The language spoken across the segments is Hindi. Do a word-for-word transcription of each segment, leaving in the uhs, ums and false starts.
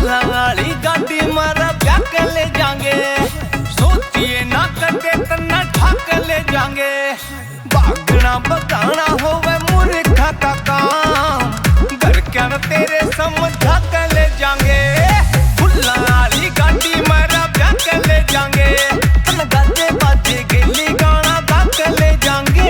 फुल्लां वाली गाड़ी मारा ब्याह के ले जाएंगे, सोचिए ना कदे तना ठाक ले जाएंगे। भागना भगाना होवे मूर्खा का काम, घर क्या तेरे समझा के ले जाएंगे। फुल्लां वाली गाड़ी मारा ब्याह के ले जाएंगे, गाजे बाजे गेली गाना गा के ले जाएंगे।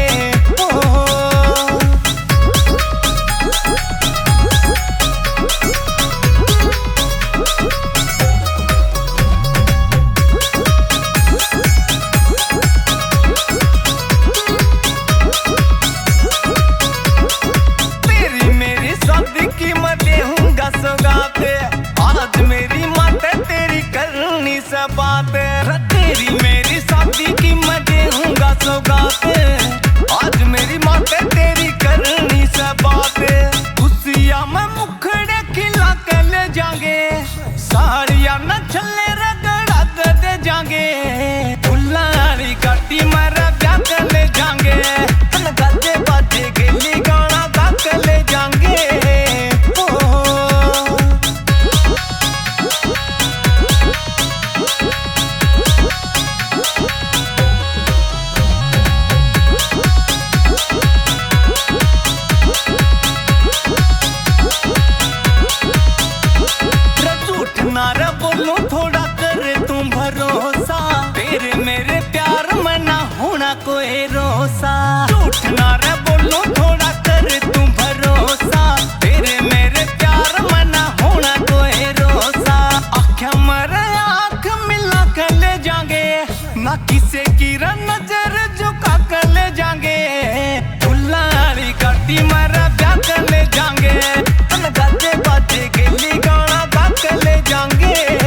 तेरी मेरी शादी की मैं देहूंगा सौगात, आज मेरी माते तेरी करनी से बात। तेरी मेरी शादी की मैं देहूंगा सौगात, आज मेरी माते तेरी करनी से बात। खुशियां में मुखड़े खिला के ले जाएंगे, साड़ियां न छले रगड़ा के दे जाएंगे। फुल्लां वाली गाड़ी मारा ब्याह के ले जाएंगे, गाजे बाजे गेली गाना गा के ले जाएंगे। नारा बोलूं थोड़ा कर तू भरोसा, तेरे मेरे प्यार में ना होना कोई रोसा। झूठ नारा बोलूं थोड़ा कर तू भरोसा, तेरे मेरे प्यार में ना होना कोई रोसा। आँखें मरे आँख मिला कर ले जाएंगे, ना किसे की नजर झुका कर ले जाएंगे। फुल्लां वाली गाड़ी मारा ब्याह कर ले जाएंगे, गाजे बाजे गेली गाना गा कर ले जाएंगे।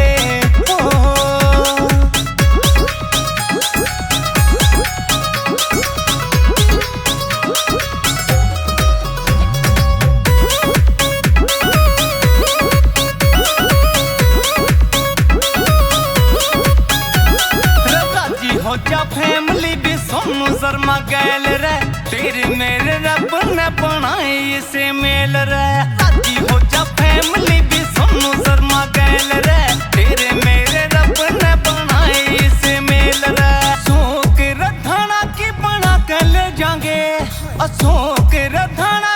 हो जा फैमिली भी सोनू शर्मा गैल रे, तेरे मेरे रब ने बनाए इसे मेल रे। राजी हो जा फैमिली भी सोनू शर्मा गैल रे, तेरे मेरे रब ने बनाए इसे मेल रे। अशोक रथाना की बना के ले जाएंगे, अशोक रथाना